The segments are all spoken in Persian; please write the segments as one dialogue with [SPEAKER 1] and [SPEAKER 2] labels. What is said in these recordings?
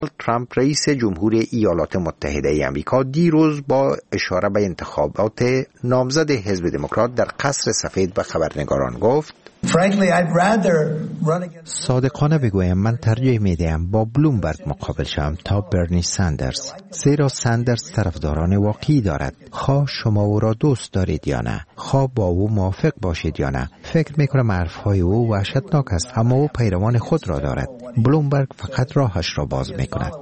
[SPEAKER 1] ترامپ رئیس جمهور ایالات متحده ای آمریکا دیروز با اشاره به انتخابات نامزد حزب دموکرات در قصر سفید به خبرنگاران گفت: صادقانه بگویم من ترجیح میدهم با بلومبرگ مقابل شوم تا برنی ساندرز، زیرا ساندرز طرفداران واقعی دارد. خواه شما او را دوست دارید یا نه، خواه با او موافق باشید یا نه، فکر میکنم حرفهای او وحشتناک است، اما او پیروان خود را دارد. بلومبرگ فقط راهش را باز میکند.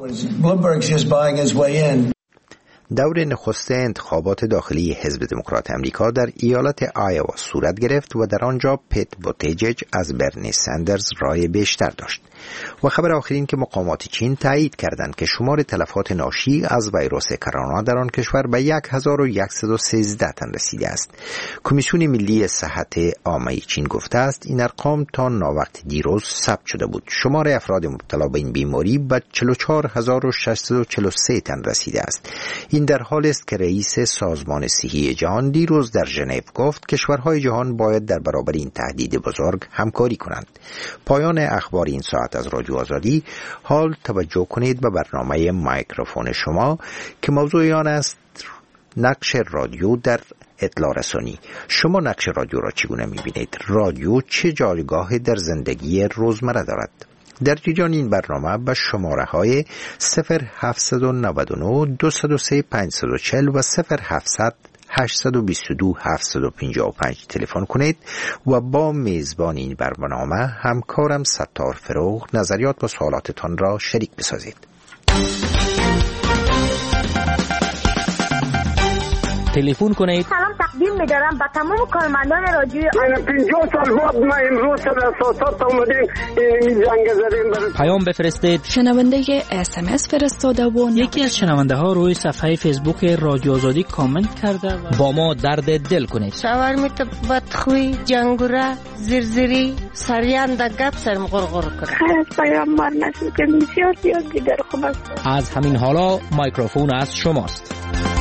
[SPEAKER 1] دور نخست انتخابات داخلی حزب دموکرات امریکا در ایالت آیوا صورت گرفت و در آنجا پیت بوتیجج از برنی ساندرز رای بیشتر داشت. و خبر آخرین که مقامات چین تایید کردند که شمار تلفات ناشی از ویروس کرونا در آن کشور به 1113 تن رسیده است. کمیسیون ملی صحت عامه چین گفته است این ارقام تا ناوقت دیروز ثبت شده بود. شمار افراد مبتلا به این بیماری به 44643 تن رسیده است. این در حالی است که رئیس سازمان صحی جهان دیروز در ژنو گفت کشورهای جهان باید در برابر این تهدید بزرگ همکاری کنند. پایان اخبار این ساعت از رادیو آزادی. حال توجه کنید به برنامه مایکروفون شما که موضوع آن است نقش رادیو در اطلاع رسانی. شما نقش رادیو را چگونه می‌بینید؟ رادیو چه جایگاهی در زندگی روزمره دارد؟ در جریان این برنامه به شماره های 0799 203 540 و 0700 822 755 تلفن کنید و با میزبان این برنامه همکارم ستار فروغ نظریات و سوالاتتان را شریک بسازید.
[SPEAKER 2] تلفن کنید.
[SPEAKER 3] سلام تقدیم می‌دارم به تمام کارمندان رادیوی
[SPEAKER 4] من 50 سال بعد ما امروز در اساسات اومدیم این زنگ زدیم.
[SPEAKER 2] پیام بفرستید.
[SPEAKER 5] شنونده SMS فرستاده و
[SPEAKER 2] یکی از شنونده ها روی صفحه فیسبوک رادیو آزادی کامنت کرده و با ما درد دل کنید.
[SPEAKER 6] شاورمیت بدخوی جنگوره زرزری سریان در گپ سرم غرغر کنه.
[SPEAKER 3] خیلی پیام مار نشد که بسیار زیاد دیگر خوب است.
[SPEAKER 2] از همین حالا مایکروفون از شماست.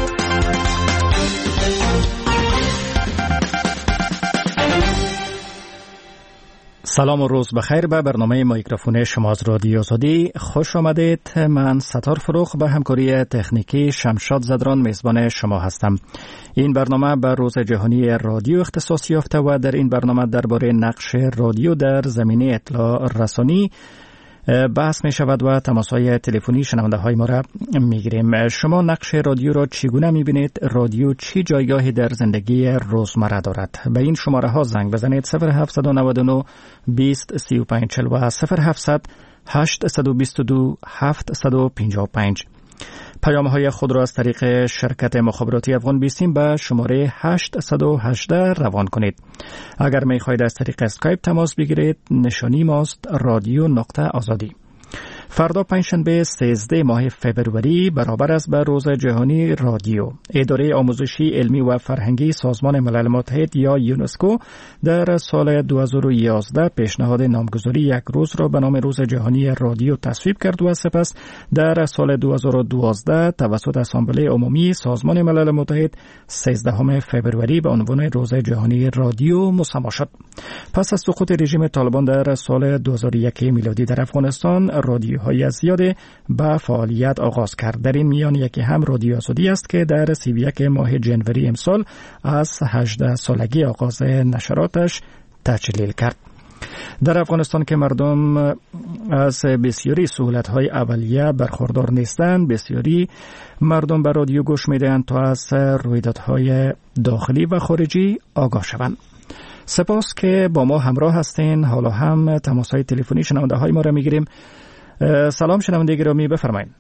[SPEAKER 2] سلام و روز بخیر به برنامه مایکروفون شما از رادیو آزادی خوش آمدید. من ستار فروغ به همکاری تکنیکی شمشاد زدران میزبان شما هستم. این برنامه به روز جهانی رادیو اختصاص یافته و در این برنامه درباره نقش رادیو در زمینه اطلاع رسانی بحث می شود و تماس‌های تلفنی شنونده های ما را می گیریم. شما نقش رادیو را چگونه می بینید؟ رادیو چی جایگاهی در زندگی روزمره دارد؟ به این شماره ها زنگ بزنید 0799 20 35 40 و 0700 822 755. پیام‌های خود را از طریق شرکت مخابراتی افغان بیسیم به شماره 818 روان کنید. اگر می‌خواهید از طریق اسکایپ تماس بگیرید نشانی ماست رادیو.آزادی. فردا پنجشنبه 13 ماه فبروری برابر است به روز جهانی رادیو. اداره آموزشی علمی و فرهنگی سازمان ملل متحد یا یونسکو در سال 2011 پیشنهاد نامگذاری یک روز را به نام روز جهانی رادیو تصویب کرد و سپس در سال 2012 توسط اسامبله عمومی سازمان ملل متحد 13 فبروری به عنوان روز جهانی رادیو مسما شد. پس از سقوط رژیم طالبان در سال 2001 میلادی در افغانستان رادیوهای زیاد به فعالیت آغاز کرد. در این میان یکی هم رادیو آزادی است که در 31 ماه جنوری امسال از 18 سالگی آغاز نشراتش تجلیل کرد. در افغانستان که مردم از بسیاری سهولت‌های اولیه برخوردار نیستند، بسیاری مردم به رادیو گوش می‌دهند تا از رویدادهای داخلی و خارجی آگاه شوند. سپاس که با ما همراه هستین. حالا هم تماس‌های تلفنی شنونده‌های ما را می‌گیریم. سلام شنونده گرامی، بفرمایید.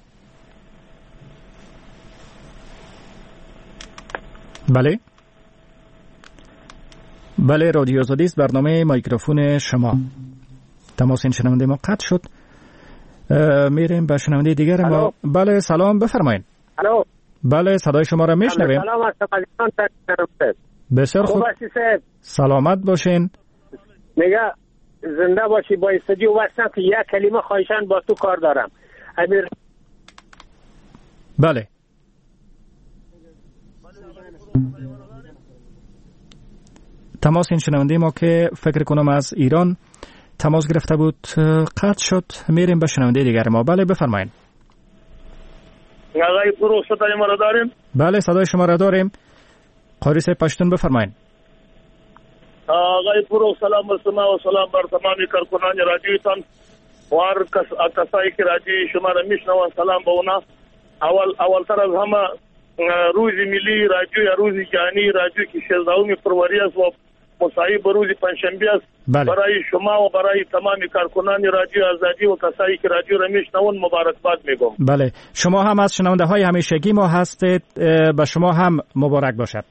[SPEAKER 2] بله رادیو آزادی است، برنامه مایکروفون شما. تماس این شنونده ما قطع شد. میریم به شنونده دیگر ما. بله سلام، بفرمایید.
[SPEAKER 4] الو.
[SPEAKER 6] بله صدای شما را میشنویم.
[SPEAKER 4] سلام علیکم.
[SPEAKER 6] بسیار خوب. سلامت باشین.
[SPEAKER 4] میگه زنده باشی. با استودیو واسم که یک کلمه خواهشان با تو کار دارم. امیر.
[SPEAKER 6] بله. تماس این شنونده ما که فکر کنم از ایران
[SPEAKER 2] تماس گرفته بود قطع شد. میریم به شنونده دیگر ما. بله بفرمایید.
[SPEAKER 7] آقای فروغ صدای ما را داریم؟
[SPEAKER 2] بله صدای شما را داریم. قاری صاحب پشتون بفرمایید.
[SPEAKER 7] آقای فروغ سلام بر شما و سلام بر تمام کارکنان رادیوتان و هر کسایی که رادیوی شما را میشنوند سلام به اونا. اولتر از همه روز ملی رادیو یا روز جهانی رادیو که 16 فروری است و مصاحب روز پنجشنبه است. برای شما و برای تمام کارکنان رادیو آزادی و کسایی که رادیو را میشنوند مبارکباد میگم.
[SPEAKER 2] بله شما هم از شنونده های همیشگی ما هستید. به شما هم مبارک باشد.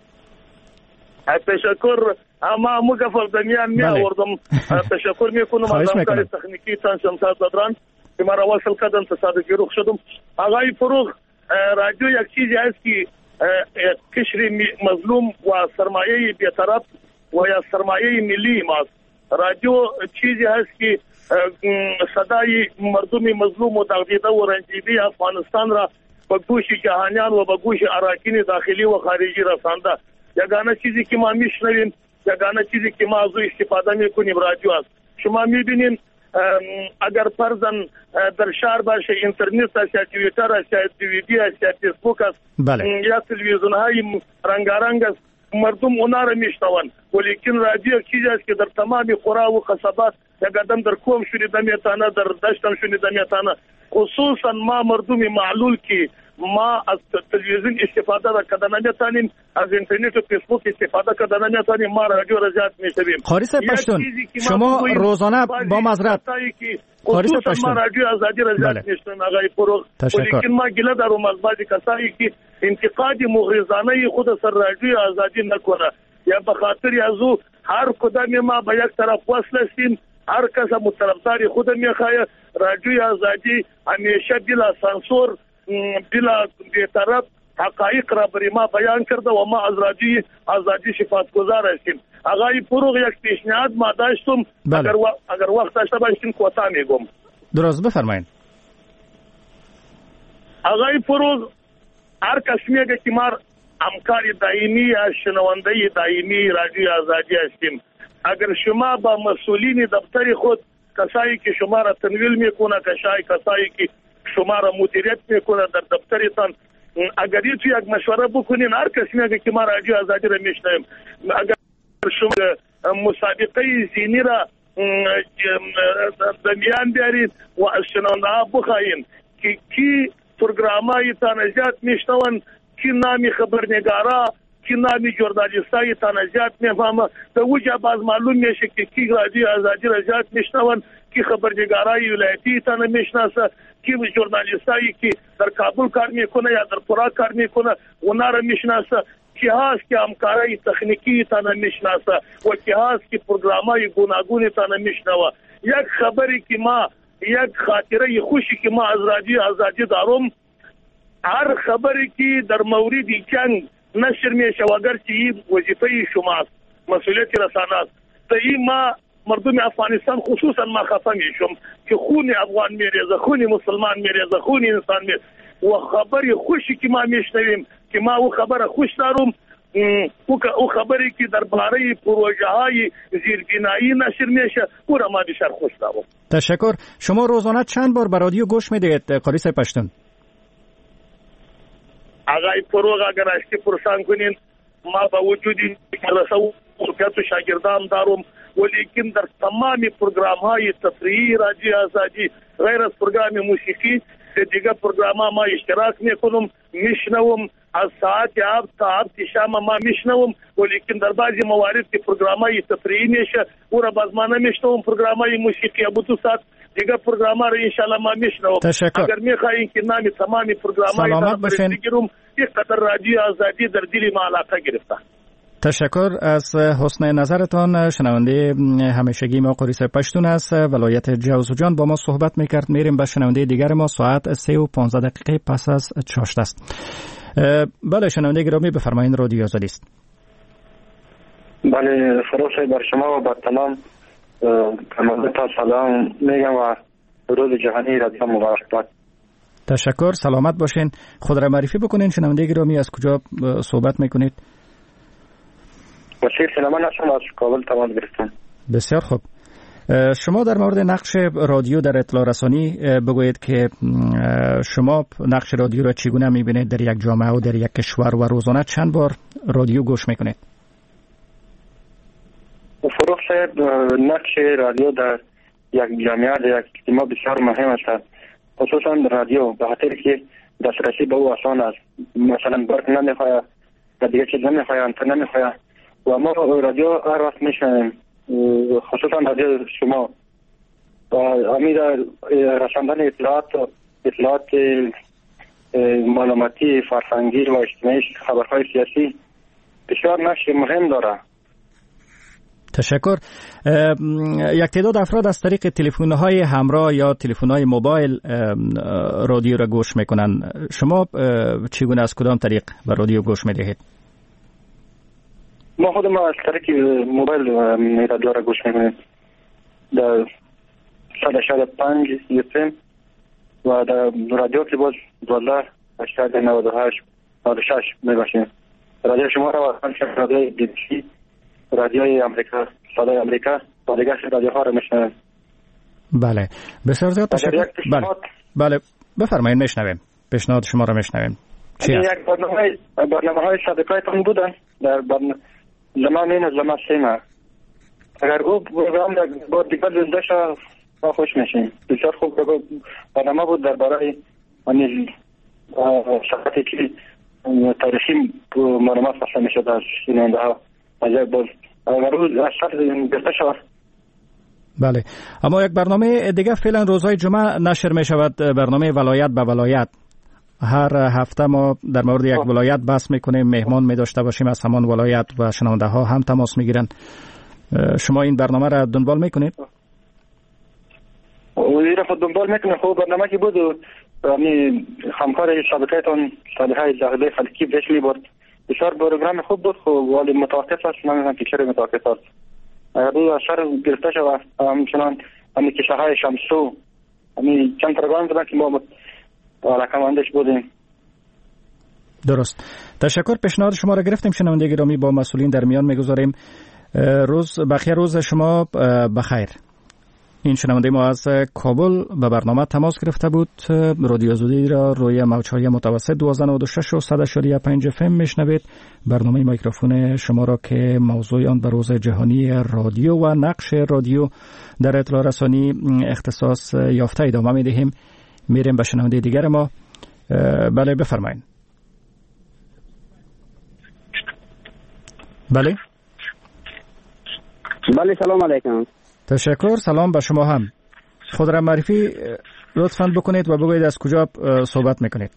[SPEAKER 7] تشکر. اما مگفر دمیان می آوردم. تشکر میکنم از همکار تکنیکی تان شمشاد زدران که مرا وصل کردن تصادفی رخ شدم. آقای فروغ رادیو یک چیزی است که قشر مظلوم و سرمایه بی‌طرف و یا سرمایه ملی ماست. رادیو چیزی هست که صدای مردم مظلوم و دغدیده و رنجیده افغانستان را به گوش جهانیان و به گوش اراکین داخلی و خارجی رسانده. یگانه چیزی که ما میشنویم، یگانه چیزی که ما از استفاده میکنیم رادیو است. شما میبینین اگر فرضاً در شهر باشه اینترنت است یا توییتر است یا دیویدی است یا فیسبوک است یا تلویزیون های رنگارنگ است، مردم اونا را میشنوند. ولیکن رادیو چیزی است که در تمام قرا و قصبات یک آدم در کوم شنیده میتونه، در دشت هم شنیده میتونه. خصوصا ما مردم معلول که ما از تلویزیون استفاده کردن نمیتونیم، از اینترنت و فیسبوک استفاده کردن نمیتونیم، ما رادیو را زیاد میشنویم.
[SPEAKER 2] قاری صاحب پشتون شما روزانه با معذرت قاری صاحب پشتون
[SPEAKER 7] ما رادیو آزادی را زیاد میشنویم آقای فروغ. ولیکن ما گله دارم از بعضی کسایی که انتقاد مغرضانه خود سر رادیو آزادی نکنه یا به خاطر از او هر کدام ما به یک طرف وصل هستیم، هر کس مطرفدار خود میخواه. رادیو آزادی همیشه بلا سانسور بلا بی‌طرف حقایق را بر ما بیان کرده و ما از رادیو آزادی سپاسگزار هستیم. آقای فروغ یک پیشنهاد ما داشتم.
[SPEAKER 2] بله.
[SPEAKER 7] اگر وقت داشته باشین کوتاه میگم.
[SPEAKER 2] درست بفرمایید.
[SPEAKER 7] آقای فروغ هر کس میگه که ما همکار دائمی یا شنونده دائمی رادیو آزادی هستیم. اگر شما با مسئولین دفتر خود کسایی که شما را تنویل میکنه، کسایی که شما را مدیریت میکنه در دفترتان، اگر تو یک مشوره بکنین، هر کسی میگه که ما رادیو آزادی را میشنویم. اگر شما مسابقه زینی را دمیان بیارید و از شنونده ها بخواین که کی پروگرامای تانجات میشنون، کی نامی خبرنگارا، کی نامی جورنالیستای تانجات میفهمه، در وجه باز معلوم میشه که کی رادیو آزادی را زیاد میشنون، کی خبرنگارای ولایتی تانه میشناسه، کی جورنالیستایی که در کابل کار میکنه یا در پورا کار میکنه اونا را میشناسه، کی هست که همکارای تکنیکی تانه میشناسه و کی هست که پروگرامای گوناگون تانه میشنوه. یک خبری که ما، یک خاطره خوشی که ما از رادیو آزادی دارم، هر خبری که در مورد جنگ نشر میشه و اگرچه این وظیفه شماست، مسئولیت رسانه است، تا این ما مردم افغانستان خصوصا ما خفه میشم که خون افغان میریزه، خون مسلمان میریزه، خون انسان میریزه و خبری خوشی که ما میشنویم که ما او خبر خوش دارم، او خبری که در باره پروژه های زیربنایی نشر میشه او را ما بیشتر خوش دارم.
[SPEAKER 2] تشکر. شما روزانه چند بار به رادیو گوش میدید قاری صاحب پشتون؟
[SPEAKER 7] آقای فروغ اگر اشتی پرسان کنین، ما با وجودی رسو و شاگردان دارم، ولیکن در تمام پروگرام های تفریحی رادیو آزادی غیر از پروگرام موسیقی دیگه پروگرام ما اشتراک میکنم، میشنوم. از ساعت آب تا آب شام ما میشنوم، ولیکن در بعضی موارد که پروگرام های تفریحی میشه او را باز ما نمیشنوم. پروگرام های موسیقی ابو تو ساعت دیگه پروگرام ها را انشالله ما میشنوم.
[SPEAKER 2] تشکر.
[SPEAKER 7] اگر میخواین که نامی تمامی پروگرام های
[SPEAKER 2] سلامت باشین.
[SPEAKER 7] بگیرم، یک قدر رادیو آزادی در دل ما علاقه گرفته.
[SPEAKER 2] تشکر از حسن نظرتان. شنونده همیشگی ما قاری صاحب پشتون است، ولایت جوزجان با ما صحبت میکرد. میریم به شنونده دیگر ما. ساعت 3:15 پس از چاشت است. بله شنونده گرامی بفرمایید، رادیو آزادی است.
[SPEAKER 8] بله فروغ صاحب بر شما و بر تمام کمالتا سلام میگم و روز جهانی رادیو مبارکباد.
[SPEAKER 2] تشکر. سلامت باشین. خود را معرفی بکنین شنونده گرامی، از کجا صحبت میکنید؟
[SPEAKER 8] بشیر سلیمان هستم، از کابل تماس گرفتم.
[SPEAKER 2] بسیار خوب. شما در مورد نقش رادیو در اطلاع رسانی بگویید که شما نقش رادیو را چگونه می‌بینید در یک جامعه و در یک کشور و روزانه چند بار رادیو گوش می‌کنید؟
[SPEAKER 8] فروغ صاحب، نقش رادیو در یک جامعه در یک اجتماع بسیار مهم است، خصوصا رادیو به خاطر که دسترسی به او آسان است. مثلا برق نمیخواه و دیگه چیز نمیخواه، انتن نمیخواه و ما رادیو هر وقت میشنیم، خصوصا رادیو شما و امید رساندن اطلاعات معلوماتی فرهنگی و اجتماعی، خبرهای سیاسی بسیار نقش مهم داره.
[SPEAKER 2] تشکر. یک تعداد افراد از طریق تلفن‌های همراه یا تلفن‌های موبایل رادیو را گوش میکنن. شما چگونه از کدام طریق به رادیو گوش میدهید؟
[SPEAKER 8] ما خود ما از طریق موبایل رادیو را گوش میکنیم. در 105 FM و در رادیو که باز 1298 میباشیم. رادیو شما را رادیو BBC، رادیوی آمریکا، صدای آمریکا و دیگر رادیوها را میشنویم.
[SPEAKER 2] بله، بسیار زیاد تشکر. بله بفرمایید، میشنویم. پیشنهاد شما را میشنویم.
[SPEAKER 8] یک برنامه‌های سابقه‌تان بودن در زمان این زمان سیما. اگر او برنامه با دیگر زنده شد ما خوش میشیم. بسیار خوب برنامه بود درباره آن شرایطی که تاریخی معلومات فصل میشد از شنونده ها.
[SPEAKER 2] بله، اما یک برنامه دیگه فعلا روزهای جمعه نشر می شود، برنامه ولایت به ولایت. هر هفته ما در مورد یک ولایت بحث میکنیم، مهمان می داشته باشیم از همان ولایت و شنونده ها هم تماس میگیرن. شما این برنامه را دنبال میکنید؟
[SPEAKER 8] این را دنبال میکنیم. خوب برنامه که بود یعنی همکار شبکه‌تان صالحه جاهلی خلکی بهش میبرد. بسیار پروگرام خوب بود، ولی متوقف است. من هم چرا متوقف است؟ اگر او اثر گرفته شود همچنان همین کشه‌های شمسو همین چند پروگرام بودن که ما علاقه‌مندش بودیم.
[SPEAKER 2] درست. تشکر. پیشنهاد شما را گرفتیم شنونده گرامی، با مسئولین در میان میگذاریم. بخیر روز شما بخیر. این شنونده ما از کابل به برنامه تماس گرفته بود. رادیو آزادی را روی موج‌های متوسط 1296 و 100.5 FM میشنوید. برنامه میکروفون شما را که موضوع آن به روز جهانی رادیو و نقش رادیو در اطلاع رسانی اختصاص یافته ادامه میدهیم. میریم به شنونده دیگر ما. بله بفرمایید.
[SPEAKER 9] بله سلام علیکم.
[SPEAKER 2] تشکر. سلام به شما هم. خود را معرفی لطفاً بکنید و بگویید از کجا صحبت میکنید.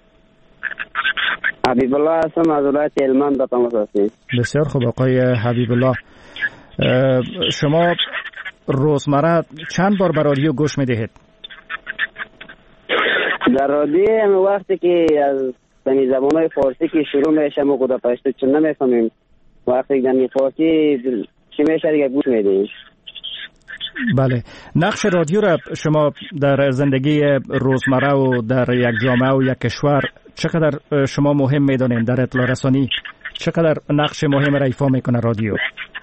[SPEAKER 9] حبیب الله هستم از ولایت هلمند به تماس هستیم.
[SPEAKER 2] بسیار خوب آقای حبیب الله، شما روزمره چند بار به رادیو گوش میدهید؟
[SPEAKER 9] در رادیو وقتی که از زبان‌های فارسی که شروع میشه ما خود پشتو چون نمیفهمیم، وقتی که فارسی چی میشه دیگه گوش میدهیم.
[SPEAKER 2] بله، نقش رادیو را شما در زندگی روزمره و در یک جامعه و یک کشور چقدر شما مهم میدانید؟ در اطلاع رسانی چقدر نقش مهم را ایفا میکنه رادیو؟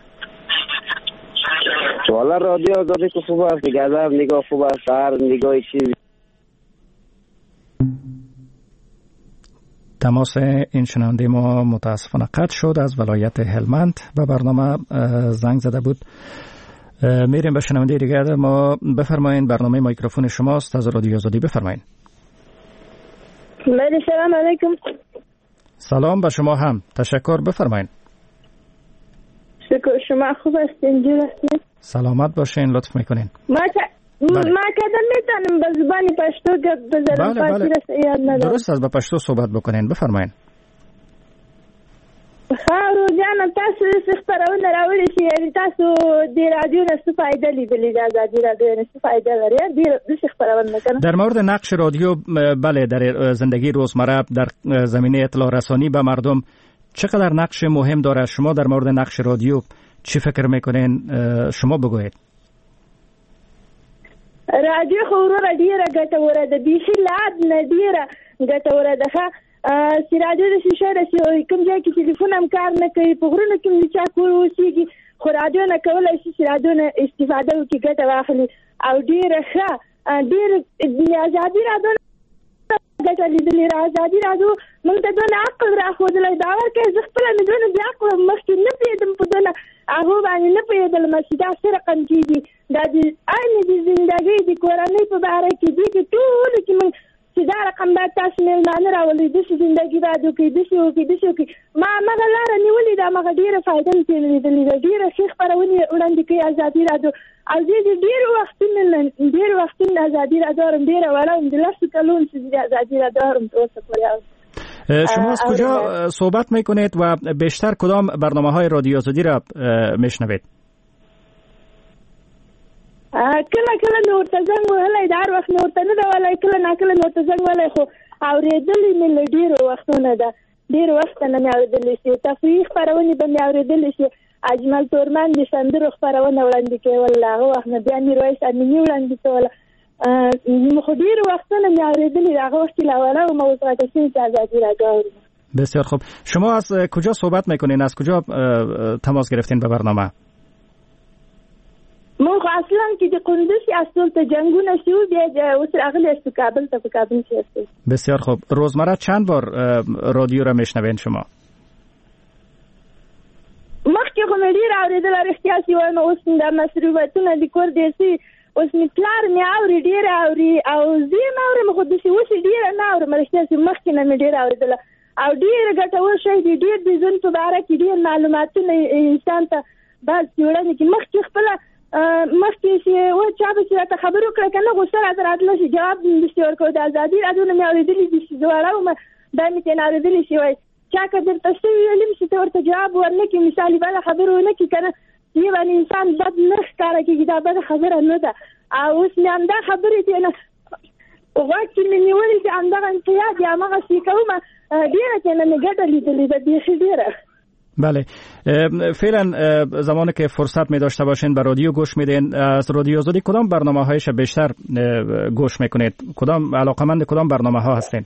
[SPEAKER 9] والا رادیو آزادی که خوب است دیگه، از نگاه خوب است، هر نگاه چیزی.
[SPEAKER 2] تماس این شنونده ما متاسفانه قطع شد. از ولایت هلمند به برنامه زنگ زده بود. میریم به شنونده دیگر ما. بفرمایید، برنامه میکروفون شماست از رادیو آزادی. بفرمایید.
[SPEAKER 3] سلام علیکم.
[SPEAKER 2] سلام به شما هم. تشکر. بفرمایید.
[SPEAKER 3] شکر. شما خوب هستین؟ جور هستین؟
[SPEAKER 2] سلامت باشین. لطف میکنین.
[SPEAKER 3] ما کدام میتونم به زبان پشتو بذارم؟
[SPEAKER 2] بله. درست است، به پشتو صحبت بکنین. بفرمایید.
[SPEAKER 3] خارو جان تاسو څه خبرونه راوړي چې یعنی تاسو د رادیو نه څه فائدہ لیدلې؟ د ازادي رادیو نه څه فائدہ لري؟ د څه خبرونه کنه
[SPEAKER 2] در مورد نقش رادیو؟ بله، در زندگی روزمره در زمینه اطلاع رسانی به مردم چقدر نقش مهم داره؟ شما در مورد نقش رادیو چی فکر میکنین؟ شما بگویید.
[SPEAKER 3] رادیو خو ورته ډیره ګټوره ده، بیخي لاد نه ډیره ګټوره ده. چې رادیو د شیشه رسي کوم ځای کې ټلیفون هم کار نه کوي په غرونو کې چې کور اوسېږي خو رادیو نه کولای شي چې رادیو نه استفاده وکړي ګټه واخلي او ډېره ښه ډېر ازادي رادیو ګټه لیدلې ازادي رادیو موږ ته دونه عقل راښودلی باور کوي زه خپله مې دونه بې عقله مخکې نه پوهېدم په دونه هغو باندې نه پوهېدلم چې دا څه رقم کېږي دا د عین د زندګۍ د کورنۍ په باره کې دي کې ټولو کې موږ چې دا رقم باید تاسو مېلمانه راولئ داسې زندګي باید وکړئ داسې وکړئ داسې وکړئ ما همغه لاره نیولې ده همغه ډېره فایده مې ترې لیدلې ده ډېره ښې خپرونې وړاندې کوي ازادي راډیو او زه د ډېرو وختونو ازادي راډیو هم ډېره وړه وم د 10 کلونو چې د ازادی راډیو هم تر اوسه پورې
[SPEAKER 2] شما از کجا صحبت میکنید و بیشتر کدام برنامه‌های رادیو آزادی را میشنوید؟
[SPEAKER 3] کله مې ورته زنګ وهلی د هر وخت مې ورته نه ده وهلی کله ناکله مې ورته زنګ وهلی خو اورېدلې مې له ډېرو وختونه ده ډېرو وخته نه مې اورېدلی شي تفریحي خپرونې به مې اورېدلی شي اجمل تورمن د سندرو خپرونه وړاندې کوله هغه وخت نه بیا میرویس امیني وړاندې کوله خو ډېرو وختونه مې اورېدلي هغه وخت چې لا وله وم اوس راته شوي چې ازادي راډیو اورم.
[SPEAKER 2] بسیار خوب. شما از کجا صحبت میکنین؟ از کجا تماس گرفتین به برنامه؟
[SPEAKER 3] ما خو اصلا که د قندوز اصل ته جنگونه شو بیا اوس راغلی است کابل ته په کابل کې است.
[SPEAKER 2] بسیار خوب. روزمره چند بار رادیو را میشنوین شما؟
[SPEAKER 3] مخکې خو مې ډېر اورېدل رښتیا چې وایم اوس دا مصروفیتونه د کور داسې اوس مې پلار مې اوري ډېر اوري او زه یې نه اورم خو داسې اوس یې ډېره نه اورم رښتیا چې مخکې نه مې ډېر اورېدله او ډېر ګټور شی دی ډېر د ژوند په باره کې ډېر معلوماتونه انسان ته بعض وړاندې کړي مخکې خپله مخکې چې چا به چې راته خبرې وکړه که نه غوسه راته راتله چې جواب مې داسې ورکوو د ازادي راډیو نه مې اورېدلي دي چې زه وړه وم دا مې ترې نه اورېدلي شي وایي چا که درته څه ویلي چې ته ورته جواب ورنه کړي مثال بده خبره ونه کړي که نه دې باندې انسان بد نه ښکاره کېږي دا بده خبره نه ده او اوس مې همدا خبرې ترې نه غوږ کې مې نیولي چې همدغه انقیاد یا همغسې کومه ډېره ترې نه مې ګټه لیدلې ده بیخي ډېره.
[SPEAKER 2] بله فعلا زمانی که فرصت می داشته باشین به رادیو گوش میدین از رادیو آزادی کدام برنامه هایش بیشتر گوش میکنید؟ کدام علاقمند کدام برنامه ها هستین؟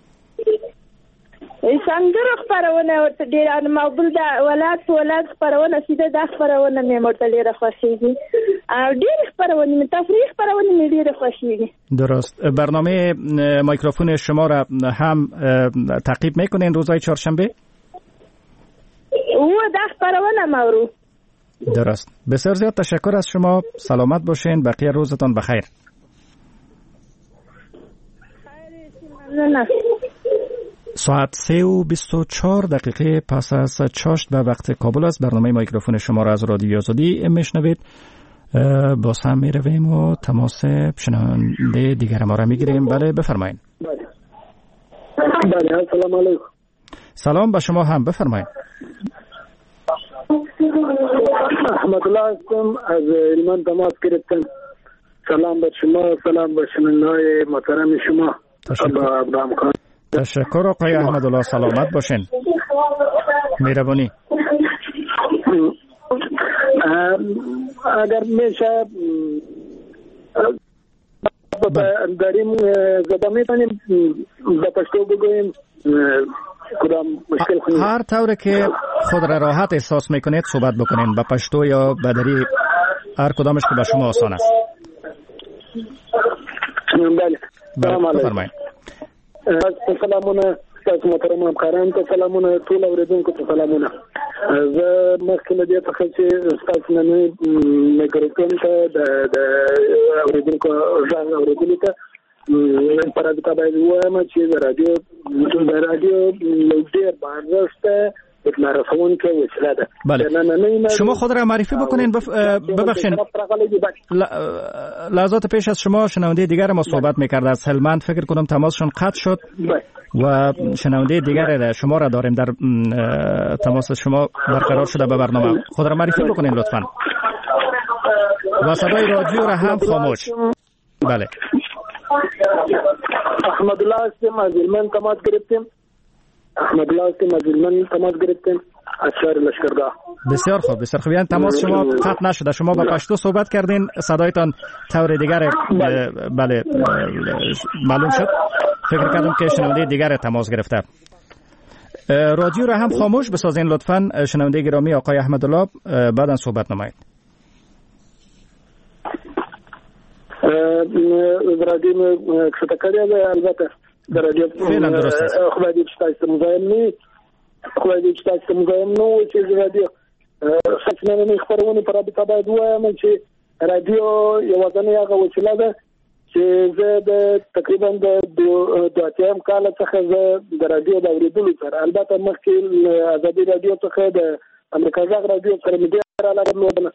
[SPEAKER 3] سندرو خپرونه ورته ډېره مقبول ده ولاد په ولاد خپرونه سیده دا خپرونه مې ورته ډېره خوښېږي او ډېرې خپرونې مې تفریحي خپرونې مې ډېرې خوښېږي.
[SPEAKER 2] درست. برنامه میکروفون شما را هم تعقیب میکنین روزهای چهارشنبه؟
[SPEAKER 3] او دا خبرونه مورو.
[SPEAKER 2] درست. بسیار زیاد تشکر از شما. سلامت باشین. بقیه روزتان بخیر. ساعت 3:24 پس از چاشت به وقت کابل است. برنامه میکروفون شما را از رادیو آزادی میشنوید. باز هم میرویم و تماس شنونده دیگر ما را میگیریم. بله بفرمایید.
[SPEAKER 10] بله سلام علیکم.
[SPEAKER 2] سلام به شما هم بفرمایید.
[SPEAKER 10] احمد الله هستم از علمان تماس گرفتم. سلام به شما سلام به شنونده‌های محترم شما.
[SPEAKER 2] تشکر آقای احمد الله سلامت باشین. مهربانی.
[SPEAKER 10] اگر میشه داریم زبان میتونیم به پشتو بگوییم کدام مشکل خونیم
[SPEAKER 2] هر طوره که خود را راحت احساس میکنید صحبت بکنین به پشتو یا به دری هر کدامش که به شما آسان است.
[SPEAKER 10] بله
[SPEAKER 2] بفرمایید.
[SPEAKER 10] سلامونه تاسو محترم همکاران ته سلامونه ټول اوریدونکو ته سلامونه. زه مخکې له دې څخه چې تاسو نن میکروفون ته د اوریدونکو ځان اوریدلو ته پر دې باندې وایم چې د رادیو ډېر بارزسته اطلاعاتون که وسیله ده.
[SPEAKER 2] بله. شما خود را معرفی بکنین. ببخشین لحظات پیش از شما شنونده دیگر ما صحبت میکرد از هلمند فکر کنم تماسشون قطع شد و شنونده دیگر شما را داریم در تماس شما برقرار شده به برنامه. خود را معرفی بکنین لطفاً و صدای رادیو را هم خاموش. بله.
[SPEAKER 10] احمد الله هستم از هلمند تماس گرفتیم. از شهر لشکرگاه.
[SPEAKER 2] بسیار خوب بسیار خوب. یعنی تماس شما قطع نشده. شما با پشتو صحبت کردین صدایتان طور دیگر بله معلوم شد. فکر کردم که شنونده دیگر تماس گرفته. رادیو را هم خاموش بسازین لطفاً. شنونده گرامی آقای احمدالله بعداً صحبت نمایید.
[SPEAKER 10] رادیو کشتکاری البته در رادیو خدای دې چې تاسو مزاحم نه و چې رادیو سچنه خبرونه پر رابطه باید وایم چې رادیو یوازینی هغه وسیله ده چې زه د تقریبا د 2 کال څخه زه د رادیو د اوریدلو سره البته مخکې ازادي رادیو څخه د امریکا غږ رادیو سره مې ډېر علاقه درلوده.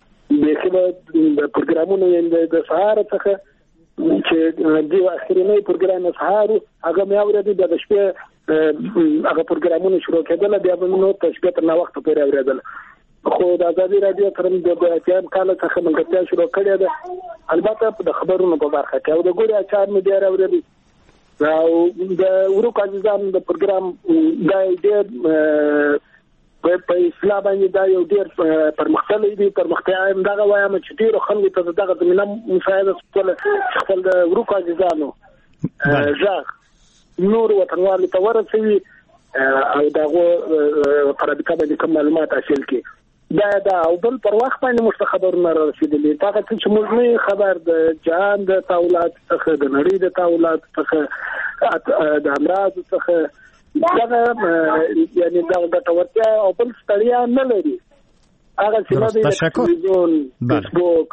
[SPEAKER 10] د پروګرامونو د سهار څخه چې د اخرنۍ پروګرام سهار هغه مې اورېدل د شپې هغه پروګرامونه شروع کېدل بیا به نو تشبيه تر وخت پورې اورېدل. خو د ازادي رادیو تر د 2 کال څخه ملګرتیا شروع کړې ده البته د خبرونو په برخه کې او د ګوري اچار مې ډېر اورېدل او د ورو کاجزان د پروګرام د ډېر په اسلام باندې دا یو ډېر پرمختللی دی پرمختیا دغه وایم چې ډېر خلکو ته دغه زمينه مساعده خپل د ورو کاجزانو ځاګ نور وطنوالو ته ورسوي او دغه پرابطه باندې کوم معلومات حاصل کړي دا او بل پر وخت باندې مستخبرونه رسیدلي هغه چې موږ نه خبر د جهان د تاولات څخه د نړۍ د تاولات څخه د امراض څخه دغه یعنی دغه تورتیا او بل ستړیا نه لري هغه چې د تلویزیون فیسبوک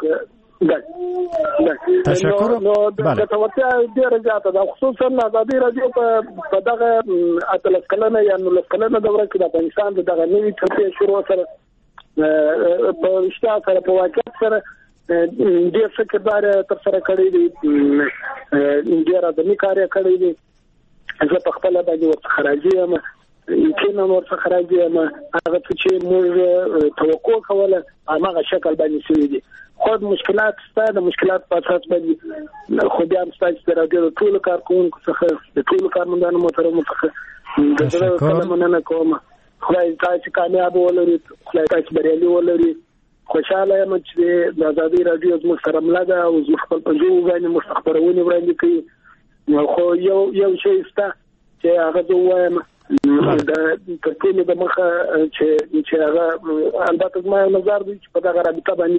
[SPEAKER 2] تشکر.
[SPEAKER 10] نو د تورتیا ډېر زیاته ده خصوصا ازادي رادیو په دغه اتلس کلنه یا 19 کلنه دوره کې د افغانستان دغه نوې چوپړې شروع سره په رښتیا سره په واقعیت سره ډېر څه کردار تر سره کړی دی ډېر ادمي کار کړی دی. زه په خپل باندې ورڅخه راځي یم یقینا ورڅخه راځي یم هغه چې موږ توقع کوله هغه شکل باندې شوی دی خو مشکلات ستاسو د مشکلات په اساس باندې خو بیا هم ستاسو د راډیو ټول کارکونکو څخه د ټول کارمندانو محترم څخه د ډېر مننه کوم. خدای تاسو کامیاب ولرئ خدای تاسو بریالي ولرئ. خوشاله یم چې د ازادي رادیو زموږ سره ملګری او زموږ خپل پنځو باندې مستخبرونه وړاندې کوي خو یو شی ستا چې هغه وایم د ترتیب د مخه چې هغه البته زما نظر دی چې په دغه رابطه باندې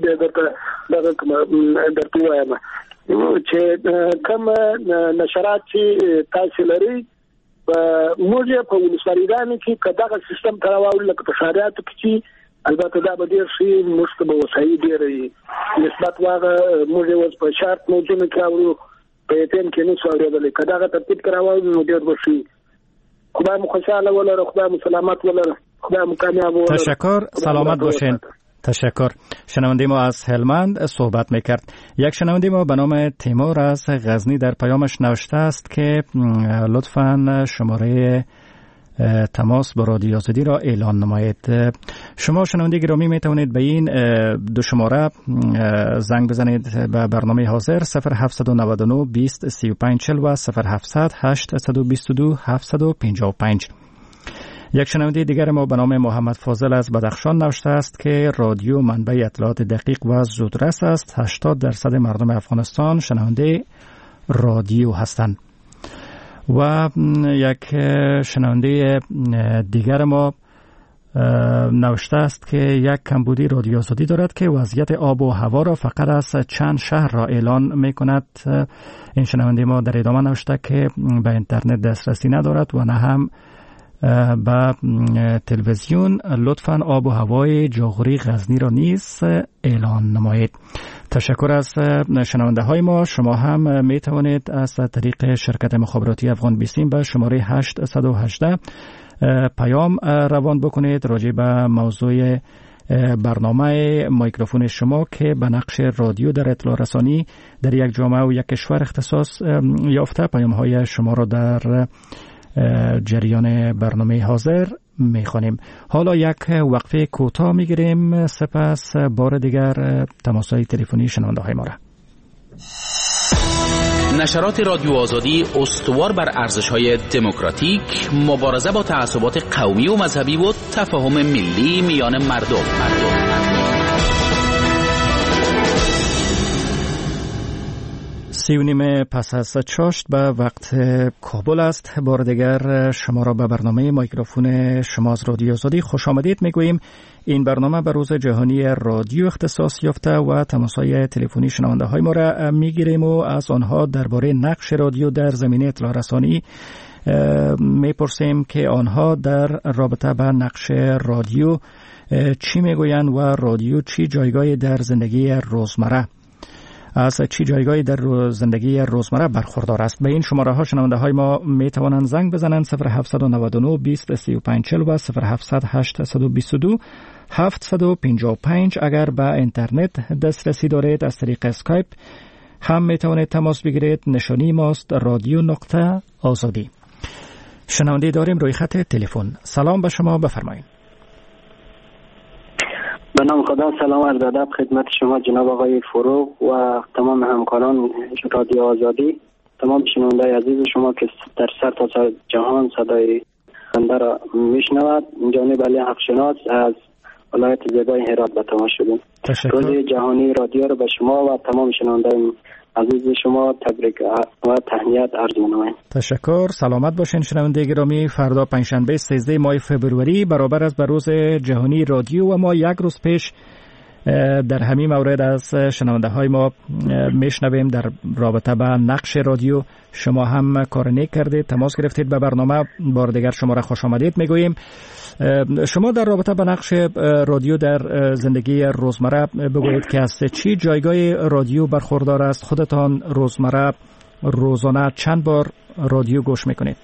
[SPEAKER 10] درته وایم چې کوم نشرات چې تاسو لري موږ په ولسوالیانو کې کداغه سیستم تراول لکه په شریعت کې البته دا به ډیر شي مستبه وسایي ډیر نسبت واغه موږ اوس په شرط موجود کړو په تیم کې نو څوړل کداغه ترتیب کراوه نو ډیر بشي. خدای مو خوشاله ولره خدای مو سلامت ولره خدای مو کامیاب ولره.
[SPEAKER 2] تشکر سلامت باشین. تشکر. شنونده ما از هلمند صحبت میکرد. یک شنونده ما به نام تیمور از غزنی در پیامش نوشته است که لطفاً شماره تماس با رادیو آزادی را اعلان نمایید. شما شنونده گرامی می توانید به این دو شماره زنگ بزنید به برنامه حاضر 0799 20 35 40 و 0700 822 755. یک شنونده دیگر ما به نام محمد فاضل از بدخشان نوشته است که رادیو منبع اطلاعات دقیق و زودرس است. 80% مردم افغانستان شنونده رادیو هستند. و یک شنونده دیگر ما نوشته است که یک کمبودی رادیو آزادی دارد که وضعیت آب و هوا را فقط از چند شهر را اعلان می کند. این شنونده ما در ادامه نوشته که به اینترنت دسترسی ندارد و نه هم به تلویزیون. لطفاً آب و هوای جاغوری غزنی را نیز اعلان نمایید. تشکر از شنونده های ما. شما هم می توانید از طریق شرکت مخابراتی افغان بیسیم به شماره 818 پیام روان بکنید راجع به موضوع برنامه میکروفون شما که به نقش رادیو در اطلاع رسانی در یک جامعه و یک کشور اختصاص یافته. پیام های شما را در جریان برنامه حاضر میخوانیم. حالا یک وقفه کوتاه میگیریم، سپس بار دیگر تماس‌های تلفنی شنونده های ما را.
[SPEAKER 11] نشرات رادیو آزادی استوار بر ارزش‌های دموکراتیک، مبارزه با تعصبات قومی و مذهبی و تفاهم ملی میان مردم.
[SPEAKER 2] 3:30 پس از چاشت به وقت کابل است. بار دیگر شما را به برنامه میکروفون شما از رادیو آزادی خوش آمدید میگوییم. این برنامه به روز جهانی رادیو اختصاص یافته و تماس‌های تلفنی شنونده های ما را میگیریم و از آنها درباره نقش رادیو در زمینه اطلاع رسانی میپرسیم که آنها در رابطه با نقش رادیو چی میگویند و رادیو چی جایگاهی در زندگی روزمره از چی جایگاهی در زندگی روزمره برخوردار است. به این شماره ها شنونده های ما می توانند زنگ بزنند 0799 20 35 40 و 0700 822 755. اگر به اینترنت دسترسی دارید از طریق اسکایپ هم می توانید تماس بگیرید. نشانی ماست رادیو.آزادی. شنونده داریم روی خط تلفن. سلام به شما، بفرمایید.
[SPEAKER 12] به نام خدا، سلام عرض ادب خدمت شما جناب آقای فروغ و تمام همکاران رادیو آزادی، تمام شنونده عزیز شما که در سرتاسر جهان صدای خنده را میشنود. جانب علی حقشناس از ولایت زیبای هرات به تماس شدیم. روز جهانی رادیو را به شما و تمام شنونده عزیز شما تبریک و تهنیت عرض می‌نمایم.
[SPEAKER 2] تشکر. سلامت باشین شنونده گرامی. فردا پنجشنبه 13 ماه فوریه برابر است به روز جهانی رادیو و ما یک روز پیش در همین مورد از شنونده های ما میشنویم در رابطه با نقش رادیو. شما هم کار نیک کردید، تماس گرفتید به برنامه. بار دیگر شما را خوش آمدید میگوییم. شما در رابطه با نقش رادیو در زندگی روزمره بگویید که از چی جایگاه رادیو برخوردار است. خودتان روزانه چند بار رادیو گوش میکنید؟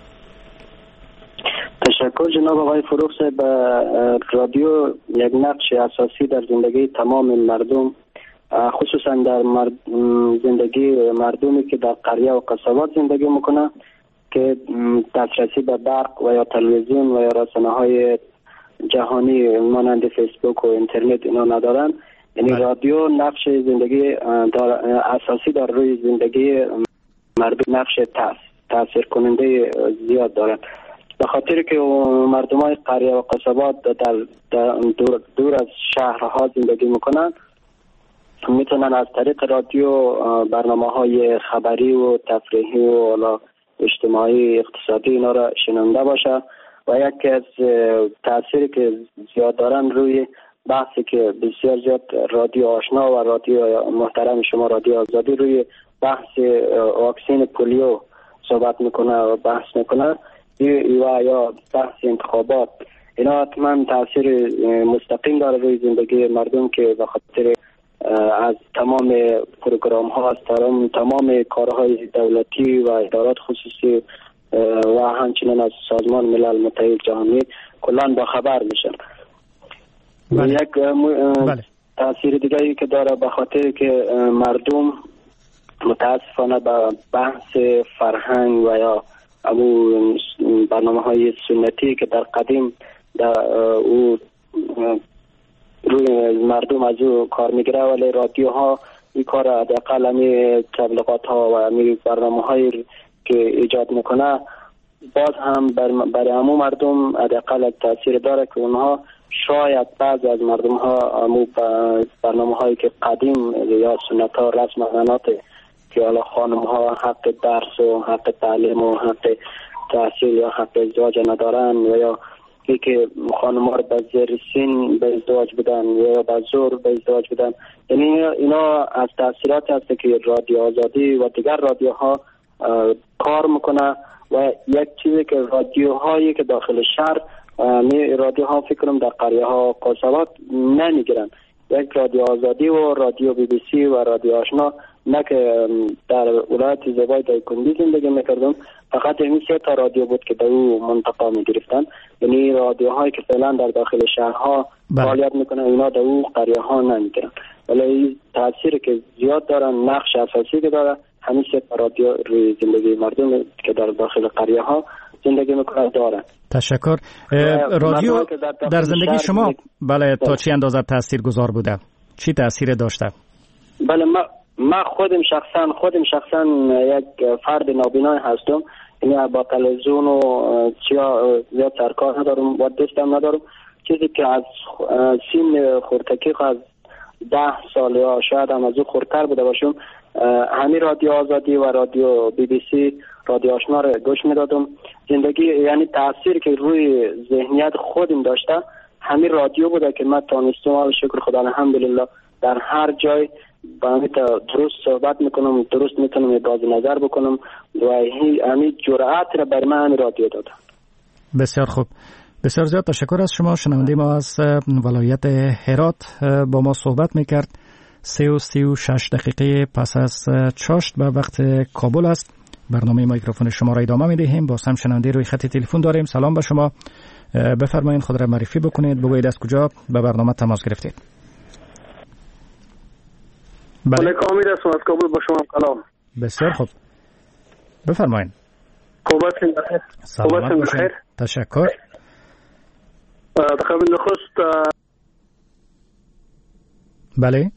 [SPEAKER 12] تشکر جناب آقای فروغ صاحب. رادیو یک نقش اساسی در زندگی تمام مردم، خصوصا در زندگی مردمی که در قریه و قصبات زندگی میکنه که دسترسی به برق و یا تلویزیون و یا رسانه‌های جهانی مانند فیسبوک و اینترنت اینا ندارن. یعنی رادیو نقش زندگی اساسی در روی زندگی مردم، نقش تاثیر کننده زیاد دارن. به خاطر که مردمای قریه و قصبات در دور از شهرها زندگی میکنن، میتونن از طریق رادیو برنامه‌های خبری و تفریحی و اجتماعی اقتصادی اینا را شنونده باشه. و یکی از تأثیری که زیاد دارن روی بحثی که بسیار زیاد رادیو آشنا و رادیو محترم شما رادیو آزادی روی بحث واکسن پولیو صحبت میکنه و بحث میکنه و یا بحث انتخابات، اینا حتما تأثیر مستقیم داره روی زندگی مردم که به خاطر از تمام پروگرام ها، از تمام کارهای دولتی و ادارات خصوصی و همچنین از سازمان ملل متحد جهانی کلان با خبر میشن. یک تأثیر دیگری که داره به خاطر که مردم متاسفانه به بحث فرهنگ و یا برنامه های سنتی که در قدیم او روی مردم از او کار میگیره، ولی رادیو ها این کار حداقل همی تبلیغات ها و همی برنامه هایی که ایجاد میکنه باز هم برای همو مردم حداقل تاثیر داره که اونها شاید بعض از مردم ها همو برنامه هایی که قدیم یا سنت ها رسم عنانات که حالا خانم ها حق درس و حق تعلیم و حق تحصیل یا حق ازدواج ندارن و یا که خانم ها رو به زیر سن به ازدواج بدن یا به زور به ازدواج بدن، یعنی اینا از تاثیرات هست که رادیو آزادی و دیگر رادیوها کار میکنه. و یک چیزی که رادیوهایی که داخل شهر رادیوها فکر کنم در قریه ها قصبات نمیگیرن، یک رادیو آزادی و رادیو BBC و رادیو آشنا، نه که در ولایت زیبای دایکنی زندگی میکردم فقط این 3 تا رادیو بود که در او منطقه میگرفتن، یعنی رادیوهایی که فعلا در داخل شهرها فعالیت میکنن اینا در او قریه ها نمیگیرن. ولی این تأثیری که زیاد دارن، نقش اساسی که داره، همین 3 تا رادیو روی زندگی مردم که در داخل قریه ها زندگی میکنن دارن.
[SPEAKER 2] تشکر. رادیو در زندگی شما بله تا چی اندازه تأثیر گذار بوده؟ چی تأثیر داشته؟
[SPEAKER 12] بله ما خودم شخصا یک فرد نابینا هستم، یعنی با تلویزیون و زیاد سرکار ندارم و دوستم ندارم. چیزی که از سن خردکی از 10 سال یا شاید هم از او خردتر بوده باشم همین رادیو آزادی و رادیو BBC، رادیو آشنا را گوش میدادم. زندگی یعنی تاثیر که روی ذهنیت خودم داشته همین رادیو بوده که من تانستم. شکر خدا الحمدلله در هر جای با همین درست صحبت میکنم، درست میتونم ابراز نظر بکنم و همین جرأت را بر من همین رادیو داده.
[SPEAKER 2] بسیار خوب، بسیار زیاد تشکر از شما. شنونده ما از ولایت هرات با ما صحبت میکرد. 36 دقیقه پس از چاشت به وقت کابل است. برنامه میکروفون شما را ادامه میدهیم. با هم شنونده روی خط تلفن داریم. سلام به شما، بفرمایید خود را معرفی بکنید، بگویید از کجا به برنامه تماس گرفتید.
[SPEAKER 13] بله کامل هستم از کابل، با شما سلام.
[SPEAKER 2] بسیار خوب، بفرمایید.
[SPEAKER 13] خوبتین بخیر؟
[SPEAKER 2] سلامت باشید. تشکر.
[SPEAKER 13] قبل نخست
[SPEAKER 2] بله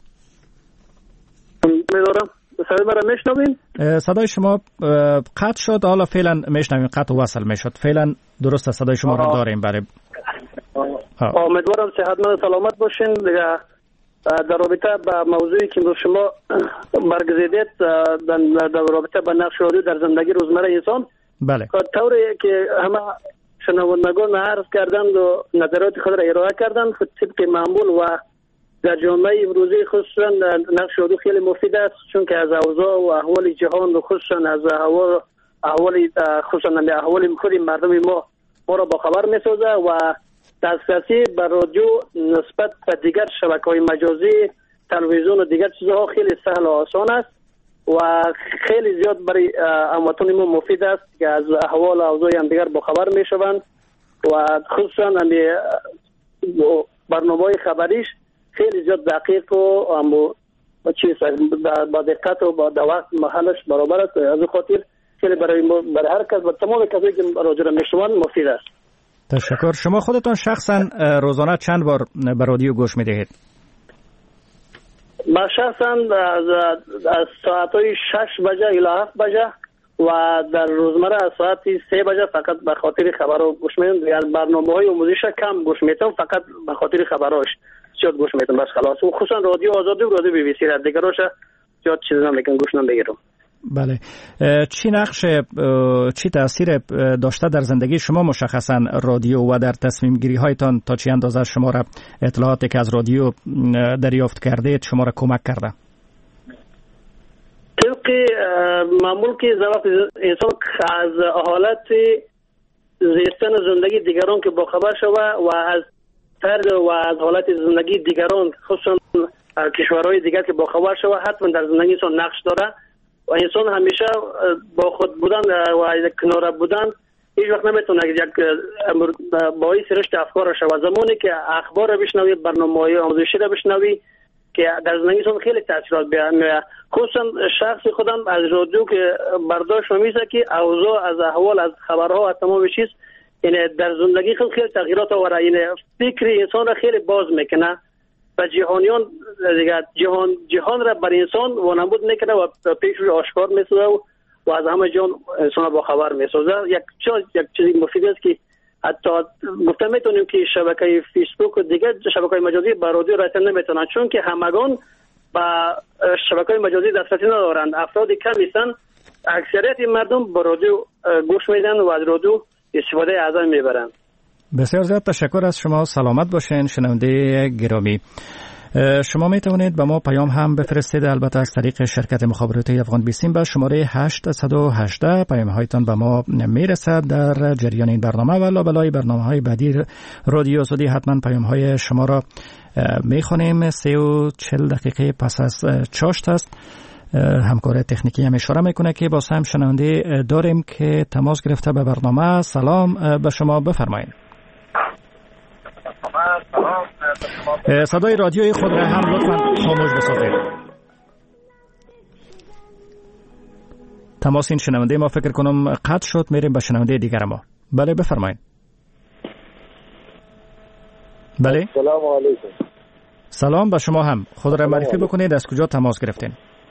[SPEAKER 13] میدارم صدای مرا میشنوین؟
[SPEAKER 2] صدای شما قطع شد، حالا فعلا میشنویم. قطع و وصل میشد، فعلا درست صدای شما رو داریم. بله
[SPEAKER 13] امیدوارم صحتمند سلامت باشین. دیگه در رابطه با موضوعی که شما برگزیدید در رابطه با نقش رادیو در زندگی روزمره انسان،
[SPEAKER 2] بله
[SPEAKER 13] طوری که همه شنوندگان عرض کردند و نظرات خود را ارائه کردند طبق معمول و در جامعه امروزی خصوصا نقش رادیو خیلی مفید است، چون که از اوضاع و احوال جهان و خصوصا از احوال خود مردم ما را با خبر می‌سازه و دسترسی به رادیو نسبت به دیگر شبکه‌های مجازی، تلویزیون و دیگر چیزها خیلی سهل و آسان است و خیلی زیاد برای هموطنان ما مفید است که از احوال و اوضاع هم دیگر با خبر می‌شوند و خصوصا برنامه‌های خبریش خیلی زیاد دقیق و با دقت و با وقت محلش برابر است. از این خاطر خیلی برای هر کس و تمام کسایی که رادیو را میشنوند مفید است.
[SPEAKER 2] تشکر. شما خودتان شخصا روزانه چند بار به رادیو گوش میدهید؟
[SPEAKER 13] من شخصا از ساعتهای 6 بجه الی 7 بجه و در روزمره از ساعت 3 بجه فقط به خاطر خبرها گوش میدم. دیگر برنامه‌های آموزشی کم گوش میدم، فقط به خاطر خبرهاش زیاد گوش میدم بس خلاص. و خصوصا رادیو آزادی و رادیو BBC را دیگرش زیاد چیزا نمیکنم گوش نمیگیرم.
[SPEAKER 2] بله، چی تاثیر داشته در زندگی شما مشخصا رادیو و در تصمیم گیری هایتان؟ تا چه اندازه شما را اطلاعاتی که از رادیو دریافت کردید شما را کمک کرده؟
[SPEAKER 13] طبق معمول که وقتی انسان از حالت زیستن زندگی دیگران که با خبر شوه و از طرز و از حالت زندگی دیگران خصوصا کشورهای دیگر که با خبر شوه حتما در زندگی انسان نقش داره و انسان همیشه با خود بودن و کنار بودن هیچ وقت نمیتونه یک باعث رشد افکار شود. زمانی که اخبار را بشنوی، برنامه‌های آموزشی را بشنوی که در زندگی انسان خیلی تاثیرات میاره. خصوصا شخص خودم از رادیو که برداشت میشه که اوضاع از احوال از خبرها و تمام چیز یعنی در زندگی خیلی تغییرات آوره، یعنی فکر انسان را خیلی باز میکنه و جهان را بر انسان وانمود میکنه و پیش روی آشکار میسازه و از همه جان انسان را با خبر میسازه. یک چیزی مفید است که حتی گفته میتونیم که شبکه فیسبوک و دیگر شبکه‌های مجازی با رادیو رسیدن نمیتونن، چون که همگان با شبکه‌های مجازی دسترسی ندارند. افراد کم هستند، اکثریت مردم با رادیو گوش میدن و از رادیو استفاده اعظم میبرند.
[SPEAKER 2] بسیار زیاد تشکر از شما. سلامت باشین شنونده گرامی. شما می توانید به ما پیام هم بفرستید، البته از طریق شرکت مخابراتی افغان بیسیم به شماره 818. پیام هایتان به ما می رسد در جریان این برنامه و لابلای برنامه‌های بعدی رادیو آزادی حتما پیام های شما را می خوانیم. 40 دقیقه پس از چاشت است. همکار تکنیکی هم اشاره میکنه که با هم شنونده داریم که تماس گرفته به برنامه. سلام به شما، بفرمایید. صدای رادیوی خود را هم لطفا خاموش بسازید. تماس این شنونده ما فکر کنم قطع شد. میریم به شنونده دیگر ما. بله بفرمایید. بله
[SPEAKER 14] سلام علیکم.
[SPEAKER 2] سلام به شما هم. خود را معرفی بکنید، از کجا تماس گرفتین؟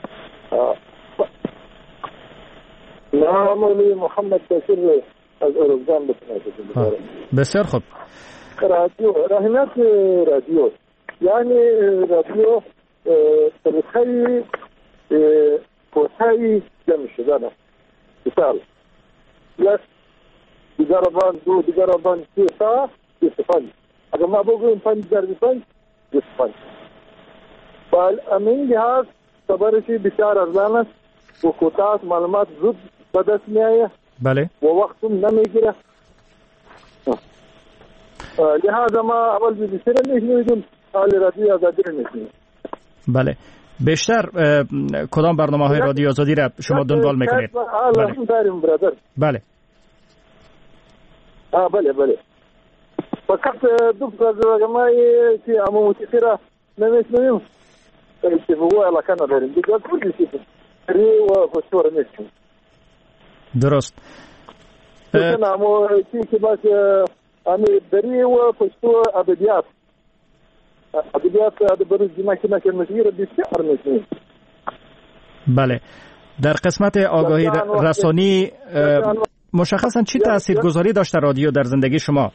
[SPEAKER 14] نام محمد بشیر از اروزگان بکنید.
[SPEAKER 2] بسیار خوب.
[SPEAKER 14] رادیو رحمت رادیو یعنی رادیو طریقه کوتاهی جمع شدن است. مثال یک دیگر آبان، دو دیگر آبان، 3 تا 25. اگر ما بگویم 5 25 بل امین لحاظ خبرشی بسیار ارزان است و کوتاه است، معلومات زود به دست میآید.
[SPEAKER 2] بله.
[SPEAKER 14] و وقت نمیگیره. لحاظا ما اول BBC را میشنویدیم، حال رادیو آزادی را میشنویدیم.
[SPEAKER 2] بله. بیشتر کدام برنامه‌های رادیو آزادی را شما دنبال میکنید؟
[SPEAKER 14] بله. داریم برادر.
[SPEAKER 2] بله.
[SPEAKER 14] بله. فقط دو برنامه‌ای که اما موسیقی را نمیشنویم که هو علاقه نداریم. دیگه کلی چیز و پشتو را میشنویم.
[SPEAKER 2] درست.
[SPEAKER 14] اما چیزی که باشه امی دری و پشتو ادبیات برای جمعی که مشهور بسیار میشنویم.
[SPEAKER 2] بله. در قسمت آگاهی رسانی مشخصا چی تاثیرگذاری داشته رادیو در زندگی شما؟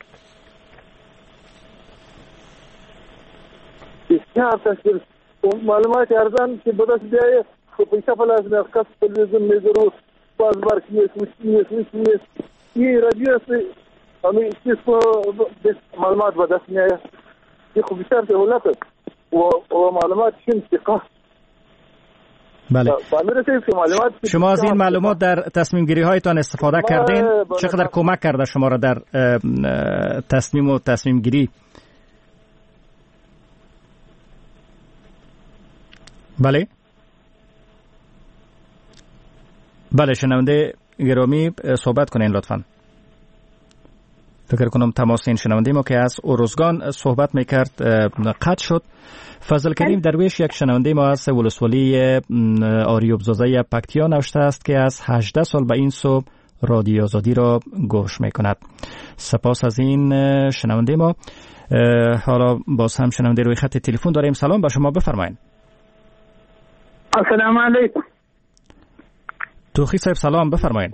[SPEAKER 14] بسیار تاثیر. معلومات ارزان که به دست بیاید که پیسه فلازم است، کس تلویزیون میذارو باز بار نیست این رادیو است. امی چیز معلومات به دست میآید. این خوب بسیار سهولت است و معلومات چین ثقه.
[SPEAKER 2] بله. شما از این معلومات در تصمیم گیری هایتان استفاده کردین؟ چقدر کمک کرده شما را در تصمیم گیری؟ بله. بله شنونده گرامی صحبت کنین لطفاً. فکر کنم تماس این شنونده ما که از اروزگان صحبت میکرد قطع شد. فضل کریم درویش یک شنونده ما از ولسوالی آریوبزازه پکتیا نوشته است که از 18 سال به این سو رادیو آزادی را گوش میکند. سپاس از این شنونده ما. حالا باز هم شنونده روی خط تلفن داریم. سلام به شما، بفرمایید.
[SPEAKER 15] السلام علیکم.
[SPEAKER 2] توخی صاحب سلام، بفرمایید.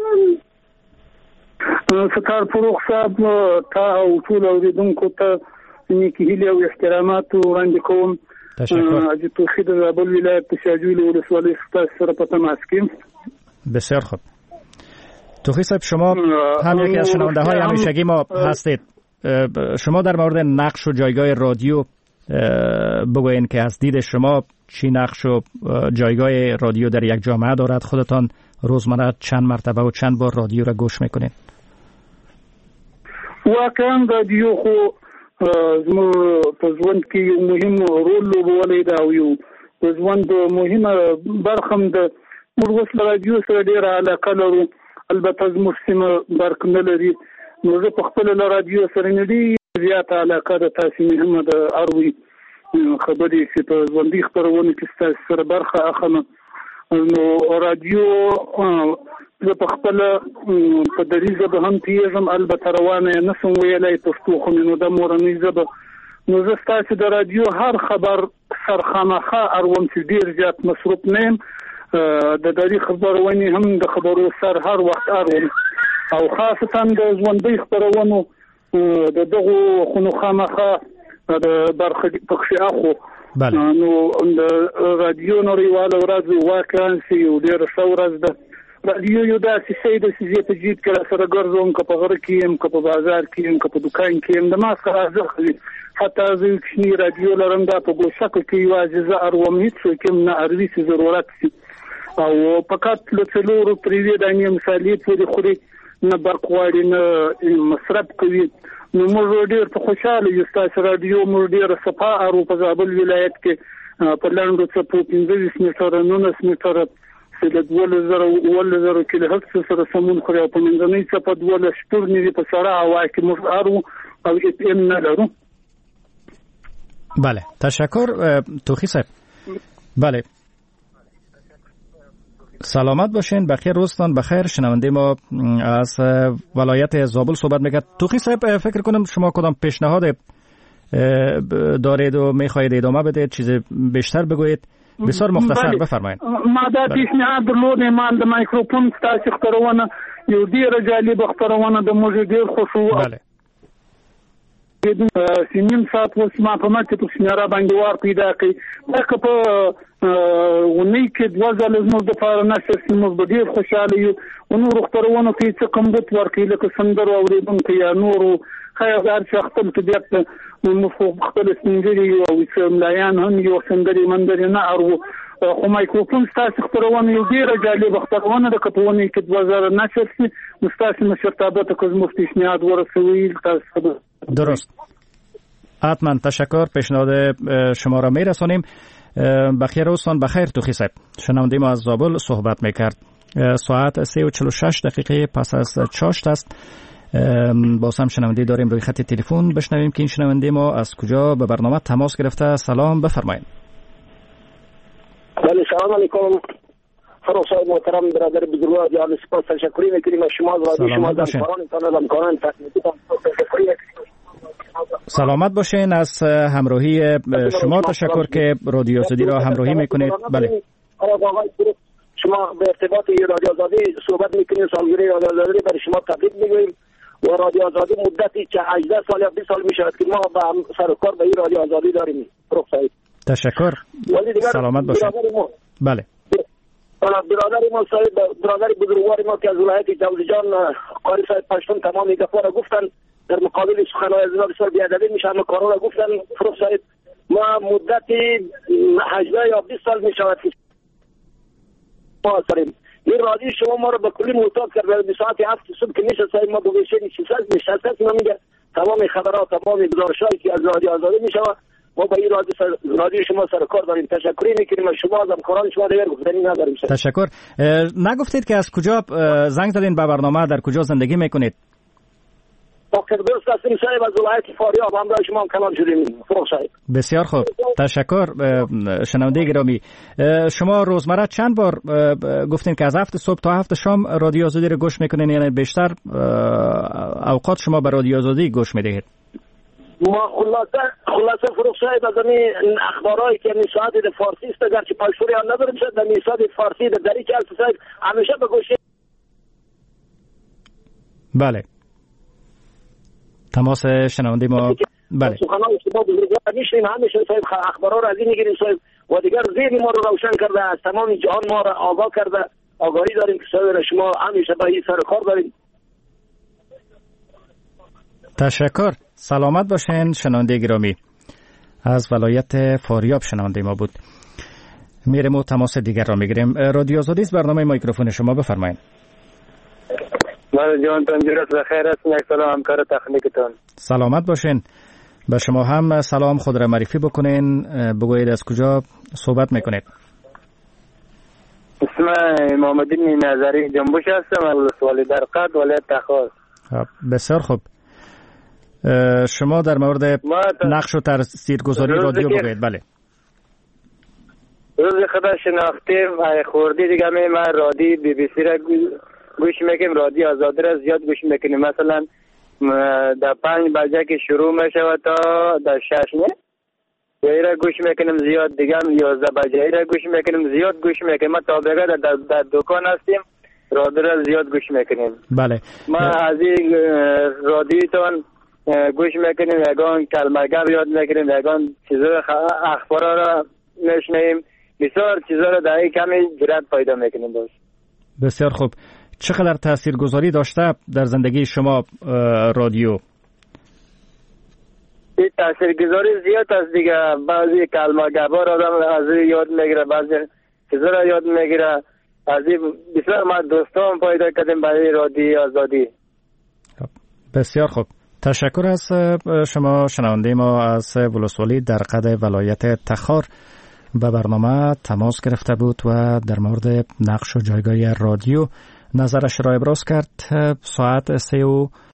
[SPEAKER 15] ستار فروغ صاحب تا او ټول اوریدونکو ته نیکی هیلې او احترامات وړاندې کوم. تشکر. توخی د زابل ولایت د شاجوی ولسوالۍ څخه سره په تماس کې.
[SPEAKER 2] بسیار خوب. توخی صاحب شما هم یکی از شنونده های همیشگی ما هستید. شما در مورد نقش و جایگاه رادیو بگوین که از دید شما چی نقش و جایگاه رادیو در یک جامعه دارد؟ خودتان روزمره چند مرتبه و چند بار رادیو را گوش میکنید؟
[SPEAKER 15] واقعا رادیو خو زموږ په ژوند کې یو مهم رول لوبولی دی او یو په ژوند مهمه برخه هم ده. موږ اوس له رادیو سره ډېره علاقه لرو، البته زموږ سیمه برق نه لري، نو زه په خپله له رادیو سره مې ډېره زیاته علاقه ده. تاسې مهمه ده اروي خبرې چې په ژوندي خپرونو کې ستاسې سره برخه اخلم. نو رادیو زه په خپله په دري ژبه هم پوهېږم، البته روانه یې نشم ویلی پښتو خو مې نو ده مورنۍ ژبه. نو زه ستاسې د رادیو هر خبر سرخامخه اروم چې ډېر زیات مصروف نه یم. د دري خبرونې هم د خبرو سر هر وخت اروم او خاصتا د ژوندۍ خپرونو د دغو خونو خامخه د برخه پکښې اخو. نو د رادیو نړیواله ورځ واقعا چې یو ډېره ښه ورځ ده. رادیو یو داسې شی ده چې زه په جیب کې راسره ګرځوم، که په غره کې یم، که په بازار کې یم، که په دوکان کې یم، د ما څخه ارزښت لري. حتی زه یو کوچني رادیو لرم، دا په ګوشکو کې یوازې زه اروم، هېڅوک یم نه اروي چې ضرورت شي. او فقط له 4 پرېوې دانې مسالې پورې خوري، نه برق غواړي نه مصرف کوي. نو موږ ډېر په خوشحاله یو. ستاسې رادیو موږ ډېره صفا ارو په زابل ولایت کې په لنډو څپو 15 میټره 19 میټره چې د 12,000 کیلو هرتز سره سمون خوري او په منځنۍ څپه 12 شپږ په سړه هوا کې موږ ارو او اف ام نه لرو.
[SPEAKER 2] بله تشکر توخی صاحب. بله سلامت باشین، بخیر، روزتان بخیر. شنونده ما از ولایت زابل صحبت میکرد. توخی صاحب فکر کنم شما کدام پیشنهاد دارید و میخواهید ادامه بدید، چیز بیشتر بگویید؟ بسیار مختصر بفرمایید.
[SPEAKER 15] ما دا پیشنهاد درلود، ما د مایکروفون ستاسو خبرونه یو ډیره جالب خبرونه د موږ ډیر خوشو.
[SPEAKER 2] بله
[SPEAKER 15] نیم ساعت وس ما په ماته په سنرا باندې وار پیدا کړي دا په ونی کې د وزل زموږ د فار نشر سیمو په ډیر خوشاله یو نور خبرونه کې چې کوم بوت ورکې لکه سندر او اوریدونکو یا نورو خیرات شخصل طبيعت مختلف سندري او ملایان هم یو سندري منځري نه ارو خو مایکروفون ستاسو خبرونه یو ډیر جالب خبرونه د کپونی کې د وزر نشر سي مستاسو مشرتابه ته کوم پیشنهاد ورسوي تاسو
[SPEAKER 2] درست. حتما تشکر. پیشنهاد شما را میرسانیم. بخیر روزتان بخیر توخی صاحب. شنونده ما از زابل صحبت میکرد. ساعت 3:46 پس از چاشت است. باز هم شنونده داریم روی خط تلفن. بشنویم که این شنونده ما از کجا به برنامه تماس گرفته. سلام بفرمایید.
[SPEAKER 16] بله سلام علیکم. فروخ صاحب محترم برادر بزرگوار جان سپاس تشکری میکنیم از شما و شما در همکاران تکنیکی تشکری.
[SPEAKER 2] سلامت باشین. از همراهی شما تشکر که رادیو آزادی را همراهی میکنید. بله
[SPEAKER 16] شما به ارتباط رادیو آزادی صحبت میکنید. سالگیری رادیو آزادی برای شما تبریک میگوییم و رادیو آزادی مدتی که 18 سال یا 20 سال میشود که ما با سر و کار به این رادیو آزادی داریم. فروخ صاحب
[SPEAKER 2] تشکر. سلامت باشین. بله
[SPEAKER 16] برادر ما صاحب برادر بزرگوار ما که از ولایت جوزجان قاری صاحب پشتون تمام گپا را گفتن در مقابل سخنهای از اینا بسیار بی‌ادبی میشه. همه کارا را گفتن. فروخ صاحب ما مدتی 18 یا 20 سال میشود که ما هستیم. این رادیو شما ما را به کلی معتاد کرده. به ساعت 7 صبح که میشه صاحب ما به گوشه نشست میگه تمام خبرات تمام گزارشایی که از رادیو آزادی میشه ما با این رادیو شما سر کار داریم. تشکری میکنیم از شما، از همکاران شما. دیگر گفتنی نداریم.
[SPEAKER 2] تشکر. نگفتید که از کجا زنگ زدین به برنامه، در کجا زندگی میکنید؟
[SPEAKER 16] درست هستیم صاحب، از ولایت فاریاب. همراه شما هم کنار شدیم. فروخ صاحب
[SPEAKER 2] بسیار خوب. تشکر. شنونده گرامی، شما روزمره چند بار گفتین که از 7 صبح تا 7 شام رادیو آزادی رو گوش میکنین؟ یعنی بیشتر اوقات شما به رادیو آزادی گوش میدهید؟
[SPEAKER 16] ما خلاصه فروخ صاحب از این اخبارایی که میساعد فارسی است گرچه پایشوری هم نداریم شد در میساعد فارسی در دری که صاحب همیشه به گوشه.
[SPEAKER 2] بله تماس شنونده ما. بله
[SPEAKER 16] سخنان شما بزرگوار میشنیم همیشه صاحب اخبارا رو از این میگیریم صاحب و دیگر ذهن ما رو روشن کرده، از تمام جهان ما رو آگاه کرده. آگاهی داریم که صاحب شما همیشه با این سر کار داریم.
[SPEAKER 2] تشکر. سلامت باشین. شنونده گرامی از ولایت فاریاب شنونده ما بود. میریم و تماس دیگر را میگیریم. رادیو آزادی است، برنامه میکروفون شما بفرمایید.
[SPEAKER 17] من جان تندرست و خیر است. یک سلام همکار تکنیکتان.
[SPEAKER 2] سلامت باشین. به شما هم سلام. خود را معرفی بکنین، بگویید از کجا صحبت میکنید.
[SPEAKER 17] اسم محمدین نظری جنبوش هستم، ولسوالی در قد ولایت تخار.
[SPEAKER 2] بسیار خوب. شما در مورد نقش و تاثیرگذاری رادیو بگویید. بله
[SPEAKER 17] روز خدا شناختیم خوردی دیگه من رادیو بی بی سی را گوش میکنیم، رادیو آزادی را زیاد گوش میکنیم. مثلا در 5 بجه که شروع میشود تا در 6 نه ای را گوش میکنیم زیاد. دیگه 11 بجه ای را گوش میکنیم زیاد گوش میکنیم. ما تا بگه در دکان هستیم رادیو را زیاد گوش میکنیم.
[SPEAKER 2] بله
[SPEAKER 17] ما از این رادیوتون گوش میکنیم، یگان کلمه گپ یاد میکنیم، یگان چیزا اخبارا را میشنیم، بسیار چیزا را در این کمی جرأت پیدا میکنیم. باش
[SPEAKER 2] بسیار خوب. چقدر تاثیرگذاری داشته در زندگی شما رادیو؟
[SPEAKER 17] این تاثیرگذاری زیاد است دیگه. بعضی کلمه گپا را از یاد میگیره، بعضی چیزا را یاد میگیره. از بسیار ما دوستان پیدا کردیم برای رادیو آزادی.
[SPEAKER 2] بسیار خوب. تشکر از شما. شنونده ما از ولسوالی در قد ولایت تخار به برنامه تماس گرفته بود و در مورد نقش و جایگاه رادیو نظرش را ابراز کرد. ساعت 3